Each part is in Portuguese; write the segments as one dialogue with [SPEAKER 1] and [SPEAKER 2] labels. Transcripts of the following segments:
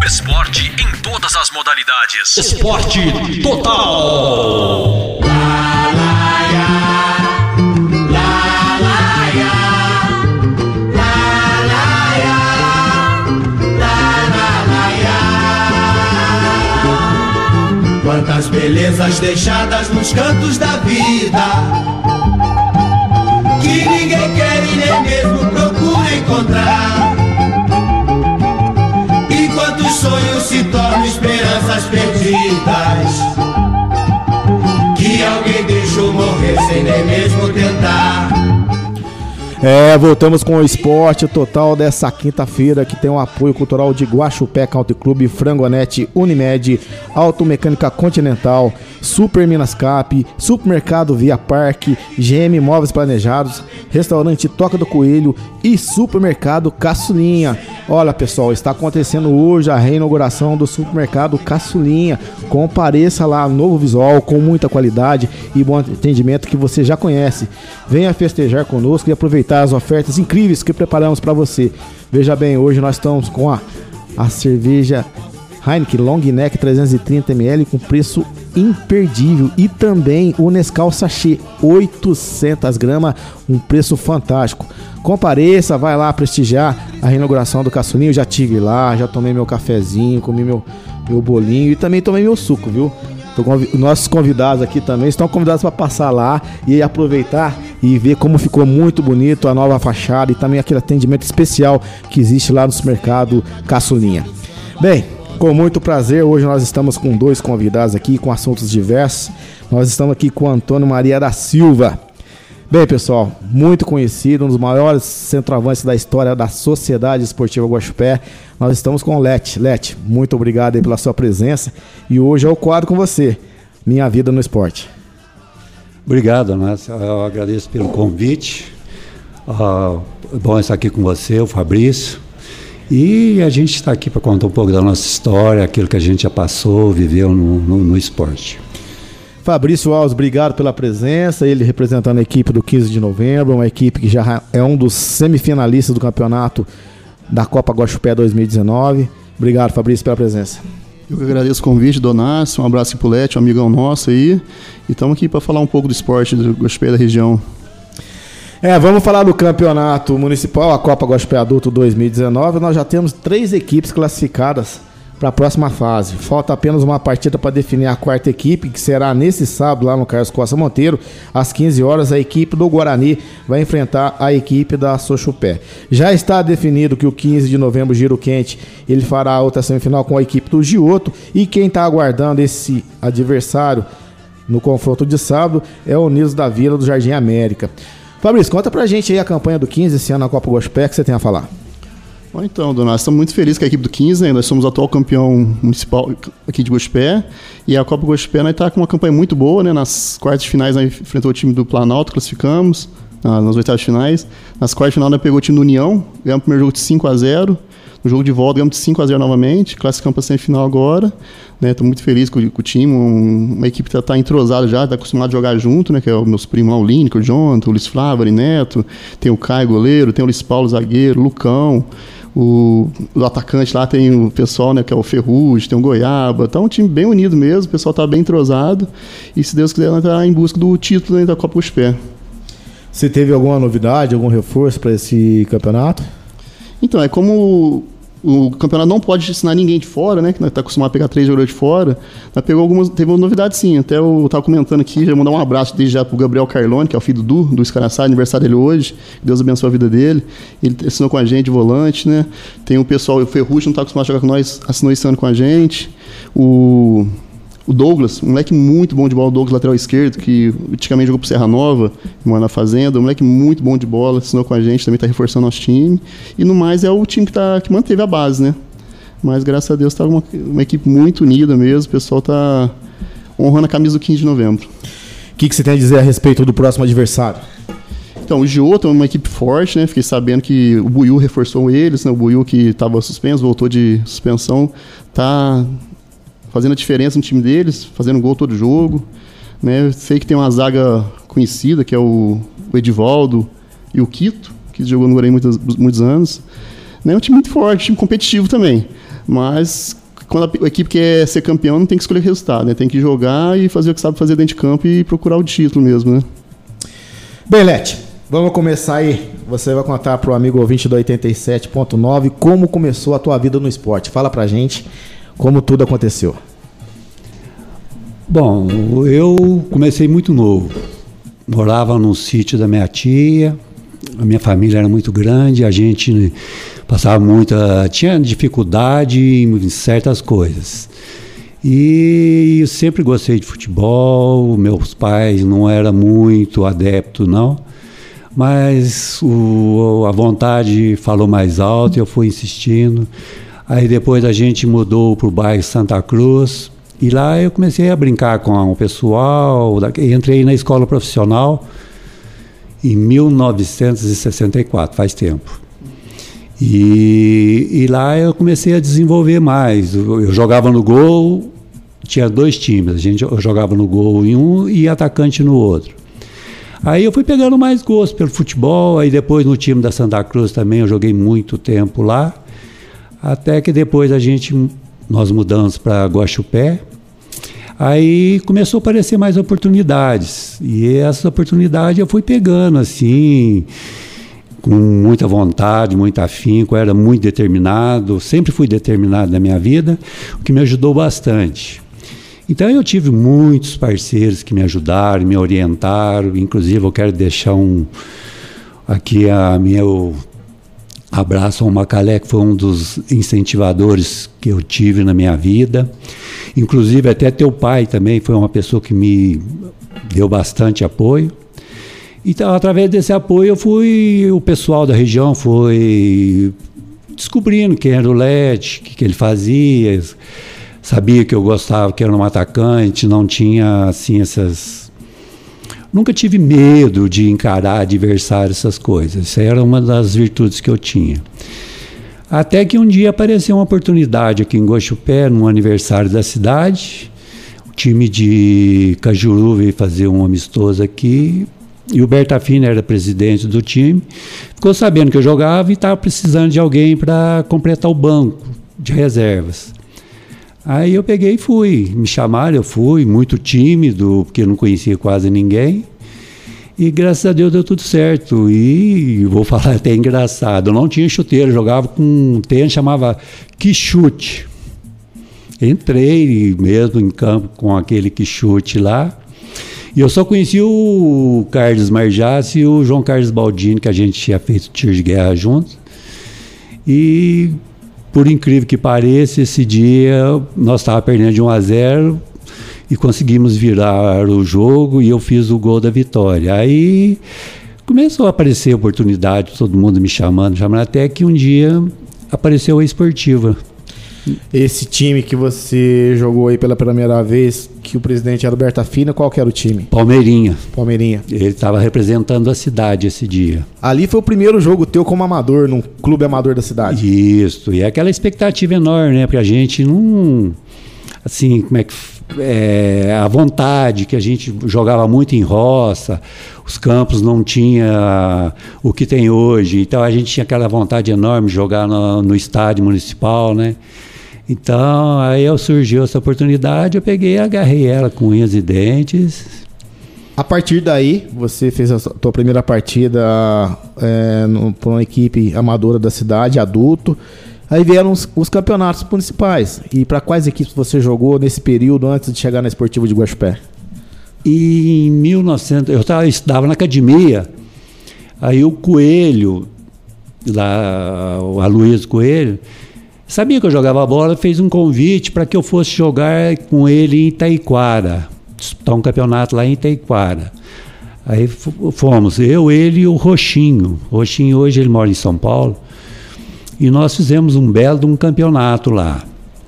[SPEAKER 1] esporte em todas as modalidades. Esporte Total.
[SPEAKER 2] Quantas belezas deixadas nos cantos da vida, que ninguém quer e nem mesmo procura encontrar. E quantos sonhos se tornam esperanças perdidas, que alguém deixou morrer sem nem mesmo tentar.
[SPEAKER 3] Voltamos com o Esporte Total dessa quinta-feira, que tem o apoio cultural de Guaxupé Country Club, Frangonete, Unimed, Automecânica Continental, Super Minas Cap, Supermercado Via Parque, GM Móveis Planejados, Restaurante Toca do Coelho e Supermercado Caçulinha. Olha, pessoal, está acontecendo hoje a reinauguração do Supermercado Caçulinha. Compareça lá, novo visual, com muita qualidade e bom atendimento que você já conhece. Venha festejar conosco e aproveitar as ofertas incríveis que preparamos para você. Veja bem, hoje nós estamos com a cerveja Heineken Long Neck 330ml com preço imperdível e também o Nescau Sachê 800 gramas, um preço fantástico. Compareça, vai lá prestigiar a reinauguração do Caçulinho. Eu já estive lá, já tomei meu cafezinho, comi meu bolinho e também tomei meu suco, viu? Nossos convidados aqui também estão convidados para passar lá e aproveitar e ver como ficou muito bonito a nova fachada e também aquele atendimento especial que existe lá no supermercado Caçulinha. Bem, com muito prazer, hoje nós estamos com dois convidados aqui com assuntos diversos. Nós estamos aqui com o Antônio Maria da Silva. Bem, pessoal, muito conhecido, um dos maiores centroavantes da história da Sociedade Esportiva Guaxupé. Nós estamos com o Lete. Lete, muito obrigado aí pela sua presença. E hoje é o quadro com você, Minha Vida no Esporte.
[SPEAKER 4] Obrigado, Márcio. Eu agradeço pelo convite. Bom estar aqui com você, o Fabrício. E a gente está aqui para contar um pouco da nossa história, aquilo que a gente já passou, viveu no esporte.
[SPEAKER 3] Fabrício Alves, obrigado pela presença, ele representando a equipe do 15 de novembro, uma equipe que já é um dos semifinalistas do campeonato da Copa Guaxupé 2019. Obrigado, Fabrício, pela presença.
[SPEAKER 5] Eu que agradeço o convite, Donácio, um abraço para o Lete, um amigão nosso aí, e estamos aqui para falar um pouco do esporte do Guaxupé da região.
[SPEAKER 3] Vamos falar do campeonato municipal, a Copa Guaxupé Adulto 2019, nós já temos 3 equipes classificadas para a próxima fase. Falta apenas uma partida para definir a quarta equipe, que será nesse sábado lá no Carlos Costa Monteiro, às 15 horas. A equipe do Guarani vai enfrentar a equipe da Sochupé. Já está definido que o 15 de novembro, Giro Quente, ele fará a outra semifinal com a equipe do Gioto, e quem está aguardando esse adversário no confronto de sábado é o Unidos da Vila do Jardim América. Fabrício, conta pra gente aí a campanha do 15 esse ano na Copa Guaxupé, que você tem a falar.
[SPEAKER 5] Bom, então, Donácio, estamos muito felizes com a equipe do 15, né? Nós somos o atual campeão municipal aqui de Guaxupé, e a Copa Guaxupé nós está com uma campanha muito boa, né? Nas quartas de finais nós enfrentou o time do Planalto, classificamos, nas oitavas de finais. Nas quartas de final nós pegou o time do União, ganhamos o primeiro jogo de 5-0, no jogo de volta ganhamos de 5-0 novamente, classificamos para a semifinal agora, né? Estou muito feliz com o time, uma equipe que está entrosada já, está acostumada a jogar junto, né? Que é os meus primos lá, o Lineker, o Jonathan, o Luiz Flávio, o Ari Neto, tem o Caio, goleiro, tem o Luiz Paulo, zagueiro, o Lucão. O atacante lá tem o pessoal, né, que é o Ferrugem, tem o Goiaba. Tá um time bem unido mesmo, o pessoal tá bem entrosado. E se Deus quiser, nós tá em busca do título da Copa Guaxupé.
[SPEAKER 3] Você teve alguma novidade, algum reforço para esse campeonato?
[SPEAKER 5] Então, é como o campeonato não pode ensinar ninguém de fora, né? Que nós tá acostumado a pegar 3 jogadores de fora. Nós teve uma novidade sim. Até eu estava comentando aqui, já mandar um abraço desde já pro Gabriel Carlone, que é o filho do Escaraçá, aniversário dele hoje. Deus abençoe a vida dele. Ele assinou com a gente de volante, né? Tem o pessoal, o Ferrugem não está acostumado a jogar com nós, assinou esse ano com a gente. O Douglas, um moleque muito bom de bola, o Douglas, lateral esquerdo, que antigamente jogou pro Serra Nova, mora na Fazenda, um moleque muito bom de bola, assinou com a gente, também está reforçando nosso time. E no mais é o time que manteve a base, né? Mas graças a Deus está uma equipe muito unida mesmo, o pessoal está honrando a camisa do 15 de novembro.
[SPEAKER 3] O que você tem a dizer a respeito do próximo adversário?
[SPEAKER 5] Então, o Gioto é uma equipe forte, né? Fiquei sabendo que o Buiú reforçou eles, né? O Buiú que estava suspenso, voltou de suspensão, está fazendo a diferença no time deles, fazendo gol todo jogo, né? Sei que tem uma zaga conhecida, que é o Edivaldo e o Quito, que jogou no Guarani muitos anos. Não é um time muito forte, um time competitivo também. Mas quando a equipe quer ser campeão, não tem que escolher resultado, né? Tem que jogar e fazer o que sabe fazer dentro de campo e procurar o título mesmo, né?
[SPEAKER 3] Belete, vamos começar aí. Você vai contar pro amigo ouvinte do 87.9 como começou a tua vida no esporte. Fala pra gente como tudo aconteceu.
[SPEAKER 4] Bom, eu comecei muito novo. Morava num sítio da minha tia, a minha família era muito grande, a gente passava tinha dificuldade em certas coisas. E eu sempre gostei de futebol, meus pais não eram muito adeptos, não, mas a vontade falou mais alto e eu fui insistindo. Aí depois a gente mudou para o bairro Santa Cruz, e lá eu comecei a brincar com o pessoal, entrei na escola profissional em 1964, faz tempo. E lá eu comecei a desenvolver mais. Eu jogava no gol, tinha 2 times, eu jogava no gol em um e atacante no outro. Aí eu fui pegando mais gosto pelo futebol, aí depois no time da Santa Cruz também eu joguei muito tempo lá, até que depois nós mudamos para Guaxupé. Aí começou a aparecer mais oportunidades, e essas oportunidades eu fui pegando assim, com muita vontade, muito afinco, era muito determinado, sempre fui determinado na minha vida, o que me ajudou bastante. Então eu tive muitos parceiros que me ajudaram, me orientaram, inclusive eu quero deixar aqui meu abraço ao Macalé, que foi um dos incentivadores que eu tive na minha vida. Inclusive até teu pai também foi uma pessoa que me deu bastante apoio. Então, através desse apoio, o pessoal da região foi descobrindo quem era o Lete, o que ele fazia, sabia que eu gostava, que era um atacante, não tinha assim nunca tive medo de encarar adversário, essas coisas. Isso era uma das virtudes que eu tinha. Até que um dia apareceu uma oportunidade aqui em Guaxupé, no aniversário da cidade. O time de Cajuru veio fazer um amistoso aqui, e o Bertafini era presidente do time. Ficou sabendo que eu jogava e estava precisando de alguém para completar o banco de reservas. Aí eu peguei e fui. Me chamaram, eu fui, muito tímido, porque eu não conhecia quase ninguém. E graças a Deus deu tudo certo. E vou falar até engraçado, eu não tinha chuteiro, eu jogava com um tênis, chamava quichute. Entrei mesmo em campo com aquele quichute lá. E eu só conheci o Carlos Marjassi e o João Carlos Baldini, que a gente tinha feito tiro de guerra juntos. E, por incrível que pareça, esse dia nós estávamos perdendo de 1-0 e conseguimos virar o jogo e eu fiz o gol da vitória. Aí começou a aparecer oportunidade, todo mundo me chamando, até que um dia apareceu a Esportiva.
[SPEAKER 3] Esse time que você jogou aí pela primeira vez, que o presidente era o Bertafini, qual que era o time?
[SPEAKER 4] Palmeirinha.
[SPEAKER 3] Ele
[SPEAKER 4] estava representando a cidade esse dia.
[SPEAKER 3] Ali foi o primeiro jogo teu como amador, num clube amador da cidade.
[SPEAKER 4] Isso, e é aquela expectativa enorme, né? Porque a gente não... Assim, a vontade, que a gente jogava muito em roça, os campos não tinha o que tem hoje, então a gente tinha aquela vontade enorme de jogar no estádio municipal, né? Então, aí surgiu essa oportunidade, eu peguei e agarrei ela com unhas e dentes.
[SPEAKER 3] A partir daí, você fez a tua primeira partida por uma equipe amadora da cidade, adulto. Aí vieram os campeonatos municipais. E para quais equipes você jogou nesse período antes de chegar na Esportiva de Guaxupé?
[SPEAKER 4] E em 1900, eu estudava na academia. Aí o Coelho, o Aloysio Coelho, sabia que eu jogava bola, fez um convite para que eu fosse jogar com ele em Itaiquara, disputar um campeonato lá em Itaiquara. Aí fomos, eu, ele e o Roxinho. O Roxinho hoje ele mora em São Paulo. E nós fizemos um belo campeonato lá.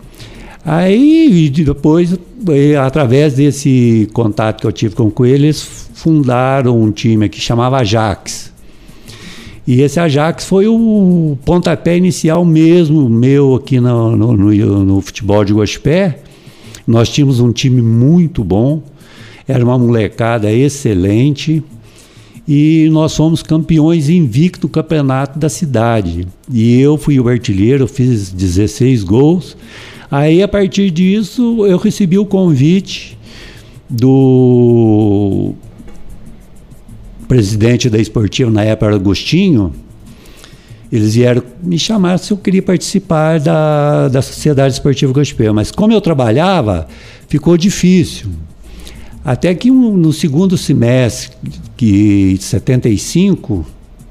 [SPEAKER 4] Aí depois, através desse contato que eu tive com o Coelho, eles fundaram um time que chamava Ajax. E esse Ajax foi o pontapé inicial mesmo meu aqui no futebol de Guaxupé. Nós tínhamos um time muito bom, era uma molecada excelente. e nós fomos campeões invicto do campeonato da cidade. E eu fui o artilheiro, eu fiz 16 gols. Aí, a partir disso, eu recebi o convite do presidente da Esportiva, na época, Agostinho. Eles vieram me chamar se eu queria participar da Sociedade Esportiva Guaxupé. Mas como eu trabalhava, ficou difícil. Até que no segundo semestre de 75,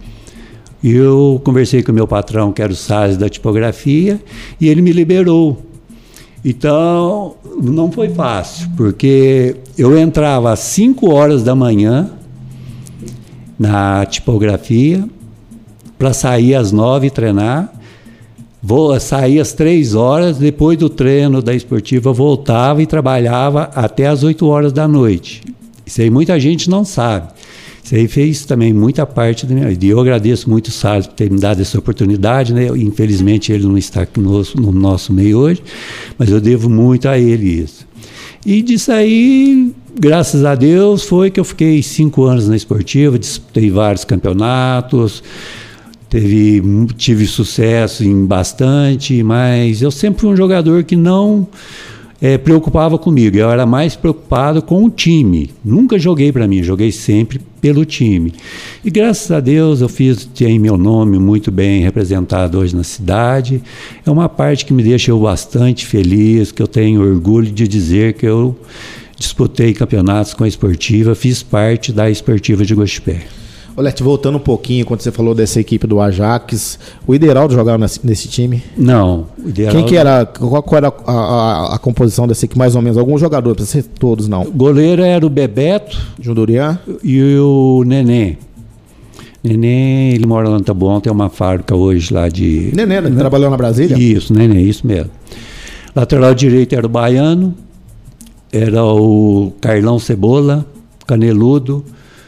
[SPEAKER 4] eu conversei com o meu patrão, que era o Salles da tipografia, e ele me liberou. Então, não foi fácil, porque eu entrava às 5 horas da manhã na tipografia, para sair às 9 e treinar. Saía às 3 horas, depois do treino da esportiva, voltava e trabalhava até às 8 horas da noite. Isso aí muita gente não sabe. Isso aí fez também muita parte da minha vida. E eu agradeço muito o Salles por ter me dado essa oportunidade, né? Infelizmente ele não está aqui no nosso meio hoje, mas eu devo muito a ele isso. E disso aí, graças a Deus, foi que eu fiquei 5 anos na esportiva, disputei vários campeonatos, tive sucesso em bastante, mas eu sempre fui um jogador que não preocupava comigo. Eu era mais preocupado com o time. Nunca joguei para mim, joguei sempre pelo time. E graças a Deus eu tenho meu nome muito bem representado hoje na cidade. É uma parte que me deixa bastante feliz, que eu tenho orgulho de dizer que eu disputei campeonatos com a Esportiva, fiz parte da Esportiva de Guaxupé.
[SPEAKER 3] Olete, voltando um pouquinho, quando você falou dessa equipe do Ajax, o Ideraldo jogava nesse time?
[SPEAKER 4] Não.
[SPEAKER 3] Quem que era? Qual era a composição dessa equipe, mais ou menos? Algum jogador, para ser todos, não?
[SPEAKER 4] O goleiro era o Bebeto.
[SPEAKER 3] Jundurian?
[SPEAKER 4] E o Nenê. Nenê, ele mora lá no Taboão, tem uma fábrica hoje lá de...
[SPEAKER 3] Nenê, né? Trabalhou na Brasília?
[SPEAKER 4] Isso, Nenê, isso mesmo. Lateral direito era o Baiano, era o Carlão Cebola, Caneludo,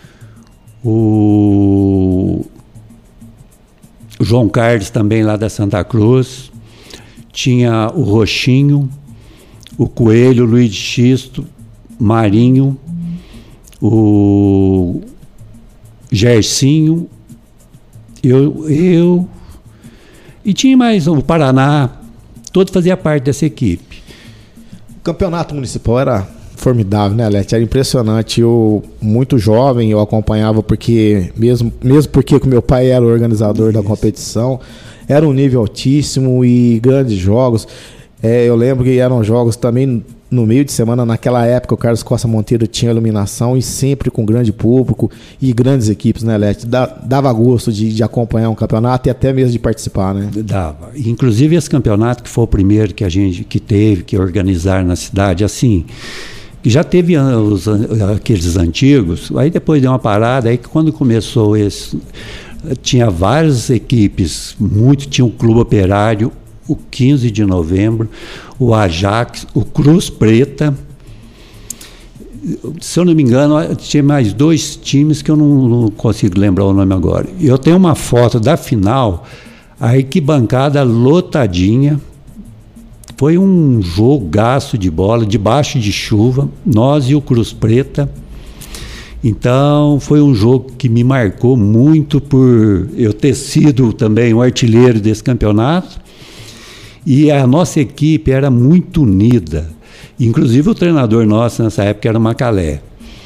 [SPEAKER 4] o João Carlos também lá da Santa Cruz, tinha o Roxinho, o Coelho, o Luiz Xisto, Marinho, o Gercinho, eu e tinha mais o Paraná, todo fazia parte dessa equipe.
[SPEAKER 3] O campeonato municipal era formidável, né, Alete? Era impressionante. Eu, muito jovem, eu acompanhava porque, mesmo porque o meu pai era o organizador da competição, era um nível altíssimo e grandes jogos. Eu lembro que eram jogos também no meio de semana. Naquela época o Carlos Costa Monteiro tinha iluminação e sempre com grande público e grandes equipes, né, Alete? Dava gosto de acompanhar um campeonato e até mesmo de participar, né? Dava.
[SPEAKER 4] Inclusive esse campeonato que foi o primeiro que a gente teve que organizar na cidade, assim... Já teve aqueles antigos, aí depois deu uma parada, aí quando começou esse, tinha várias equipes, tinha o Clube Operário, o 15 de novembro, o Ajax, o Cruz Preta, se eu não me engano, tinha mais 2 times que eu não consigo lembrar o nome agora. Eu tenho uma foto da final, a arquibancada lotadinha. Foi um jogaço de bola, debaixo de chuva, nós e o Cruz Preta. Então, foi um jogo que me marcou muito por eu ter sido também o artilheiro desse campeonato. E a nossa equipe era muito unida. Inclusive, o treinador nosso nessa época era o Macalé.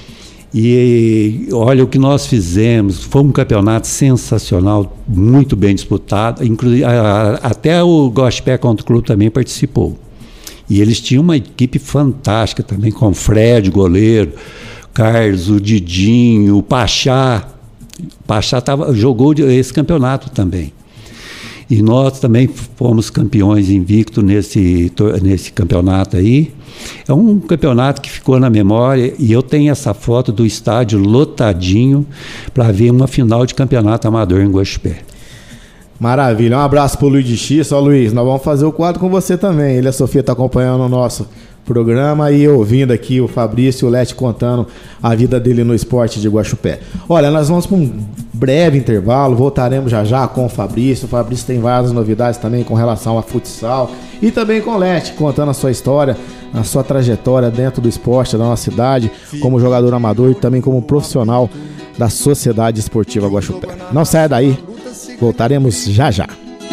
[SPEAKER 4] E olha o que nós fizemos, foi um campeonato sensacional, muito bem disputado, inclusive até o Guaxupé Country Club também participou. E eles tinham uma equipe fantástica também, com o Fred, goleiro, Carlos, o Didinho, o Pachá. O Pachá jogou esse campeonato também. E nós também fomos campeões invicto nesse campeonato aí. É um campeonato que ficou na memória e eu tenho essa foto do estádio lotadinho para ver uma final de campeonato amador em Guaxupé.
[SPEAKER 3] Maravilha, um abraço pro Luiz de X. Ó, Luiz, nós vamos fazer o quadro com você também. Ele e a Sofia tá acompanhando o nosso programa e ouvindo aqui o Fabrício e o Lete contando a vida dele no esporte de Guaxupé. Olha, nós vamos para um breve intervalo, voltaremos já com o Fabrício. O Fabrício tem várias novidades também com relação a futsal e também com o Lete, contando a sua história, a sua trajetória dentro do esporte da nossa cidade, como jogador amador e também como profissional da Sociedade Esportiva Guaxupé. Não saia daí, voltaremos já já.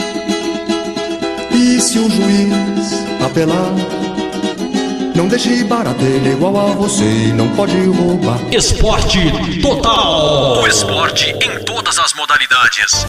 [SPEAKER 6] E se o juiz apelar, não deixe barateiro igual a você e não pode roubar.
[SPEAKER 1] Esporte Total. O esporte em todas as modalidades.